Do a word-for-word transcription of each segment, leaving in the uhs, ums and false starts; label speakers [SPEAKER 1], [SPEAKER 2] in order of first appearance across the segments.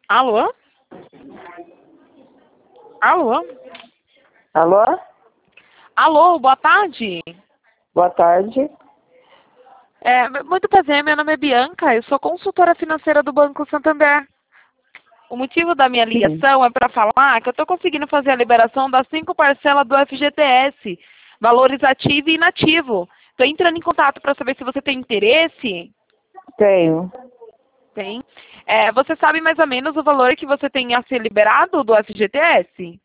[SPEAKER 1] Alô? Alô?
[SPEAKER 2] Alô?
[SPEAKER 1] Alô, boa tarde.
[SPEAKER 2] Boa tarde.
[SPEAKER 1] É, muito prazer, meu nome é Bianca, eu sou consultora financeira do Banco Santander. O motivo da minha ligação Sim. é para falar que eu estou conseguindo fazer a liberação das cinco parcelas do F G T S, valores ativo e inativo. Estou entrando em contato para saber se você tem interesse.
[SPEAKER 2] Tenho.
[SPEAKER 1] Tem. É, você sabe mais ou menos o valor que você tem a ser liberado do F G T S?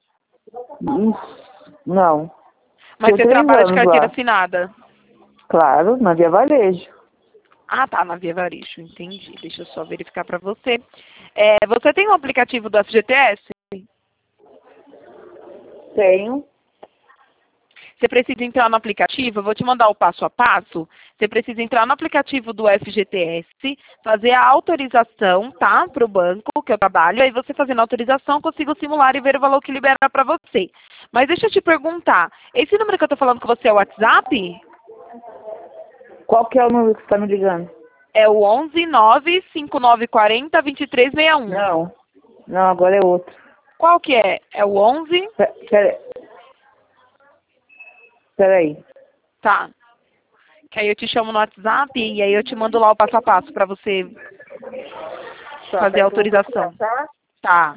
[SPEAKER 2] Não.
[SPEAKER 1] Mas
[SPEAKER 2] Tenho
[SPEAKER 1] você trabalha de carteira
[SPEAKER 2] lá.
[SPEAKER 1] assinada?
[SPEAKER 2] Claro, na Via Varejo.
[SPEAKER 1] Ah, tá, na Via Varejo, entendi. Deixa eu só verificar para você. É, você tem um aplicativo do F G T S?
[SPEAKER 2] Tenho.
[SPEAKER 1] Você precisa entrar no aplicativo, eu vou te mandar o passo a passo. Você precisa entrar no aplicativo do F G T S, fazer a autorização, tá, para o banco que eu trabalho. Aí você fazendo a autorização, eu consigo simular e ver o valor que libera para você. Mas deixa eu te perguntar, esse número que eu estou falando com você é o WhatsApp?
[SPEAKER 2] Qual que é o número que você está me ligando?
[SPEAKER 1] É o onze nove cinco nove quatro zero dois três seis um.
[SPEAKER 2] Não. Não, agora é outro.
[SPEAKER 1] Qual que é? É o onze?
[SPEAKER 2] Pera, pera aí.
[SPEAKER 1] Tá. Que aí eu te chamo no WhatsApp e aí eu te mando lá o passo a passo para você
[SPEAKER 2] Tá,
[SPEAKER 1] fazer a autorização.
[SPEAKER 2] Tá?
[SPEAKER 1] Tá.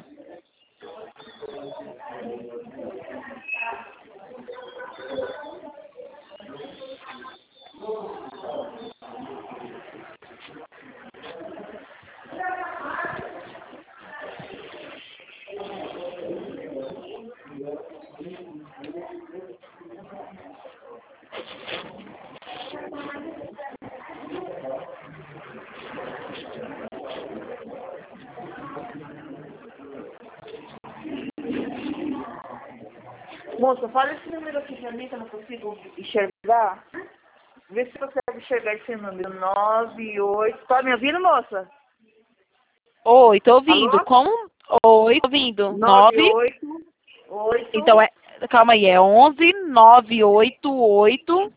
[SPEAKER 2] Moça, fala esse número aqui pra mim que eu não consigo enxergar. Vê se você consegue enxergar esse número. nove oito. Tá me ouvindo, moça?
[SPEAKER 1] Oi, tô ouvindo.
[SPEAKER 2] Alô?
[SPEAKER 1] Como? Oi, tô ouvindo.
[SPEAKER 2] nove
[SPEAKER 1] Nove.
[SPEAKER 2] oito oito.
[SPEAKER 1] Então é. Calma aí, é onze nove oito oito.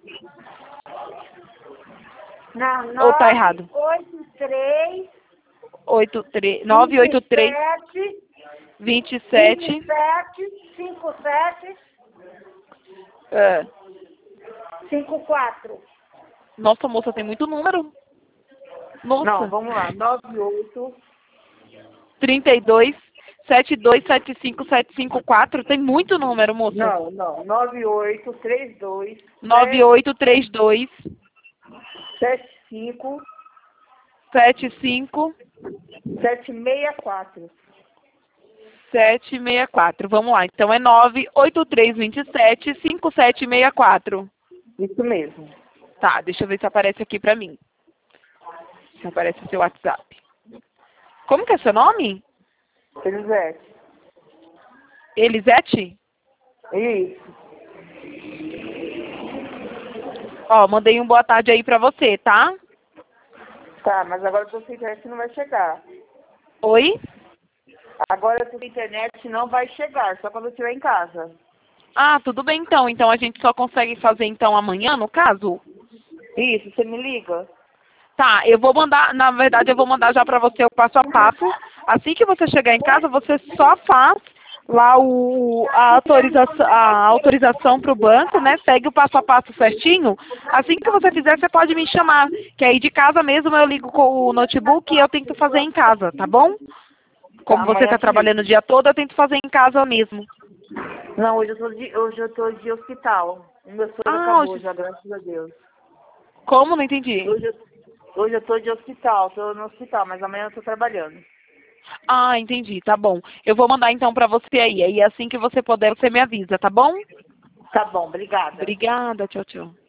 [SPEAKER 2] Não,
[SPEAKER 1] Ou tá errado?
[SPEAKER 2] oito três.
[SPEAKER 1] oito três nove oito três vinte e sete.
[SPEAKER 2] vinte e sete, cinquenta e sete,
[SPEAKER 1] É.
[SPEAKER 2] cinquenta e quatro.
[SPEAKER 1] Nossa, moça, tem muito número. Nossa.
[SPEAKER 2] Não, vamos lá. nove oito.
[SPEAKER 1] trinta e dois, setenta e dois, setenta e cinco, setecentos e cinquenta e quatro. Tem muito número, moça.
[SPEAKER 2] Não, não. nove oito três dois.
[SPEAKER 1] nove oito três dois.
[SPEAKER 2] sete cinco.
[SPEAKER 1] sete cinco.
[SPEAKER 2] sete seis quatro.
[SPEAKER 1] sete seis quatro. Vamos lá. Então é nove oito três dois sete cinco sete seis quatro.
[SPEAKER 2] Isso mesmo.
[SPEAKER 1] Tá, deixa eu ver se aparece aqui pra mim. Se aparece o seu WhatsApp. Como que é seu nome?
[SPEAKER 2] Elisete.
[SPEAKER 1] Elisete?
[SPEAKER 2] Isso.
[SPEAKER 1] Ó, mandei um boa tarde aí pra você, tá?
[SPEAKER 2] Tá, mas agora a sua internet não vai chegar.
[SPEAKER 1] Oi?
[SPEAKER 2] Agora a sua internet não vai chegar, só quando eu estiver em casa.
[SPEAKER 1] Ah, tudo bem então. Então a gente só consegue fazer então amanhã, no caso?
[SPEAKER 2] Isso, você me liga?
[SPEAKER 1] Tá, eu vou mandar, na verdade eu vou mandar já pra você o passo a passo. Assim que você chegar em casa, você só faz lá o, a autorização, a autorização pro banco, né? Segue o passo a passo certinho. Assim que você fizer, você pode me chamar. Que aí de casa mesmo eu ligo com o notebook e eu tento fazer em casa, tá bom? Como
[SPEAKER 2] Tá,
[SPEAKER 1] você
[SPEAKER 2] amanhã
[SPEAKER 1] tá
[SPEAKER 2] eu te ligo.
[SPEAKER 1] trabalhando o dia todo, eu tento fazer em casa mesmo.
[SPEAKER 2] Não, hoje eu tô de, hoje eu tô de hospital. O meu sonho
[SPEAKER 1] Ah,
[SPEAKER 2] acabou
[SPEAKER 1] hoje...
[SPEAKER 2] já, graças a Deus.
[SPEAKER 1] Como? Não entendi.
[SPEAKER 2] Hoje eu, hoje eu tô de hospital, tô no hospital, mas amanhã eu tô trabalhando.
[SPEAKER 1] Ah, entendi, tá bom. Eu vou mandar então pra você aí. Aí assim que você puder, você me avisa, tá bom?
[SPEAKER 2] Tá bom, obrigada.
[SPEAKER 1] Obrigada, tchau, tchau.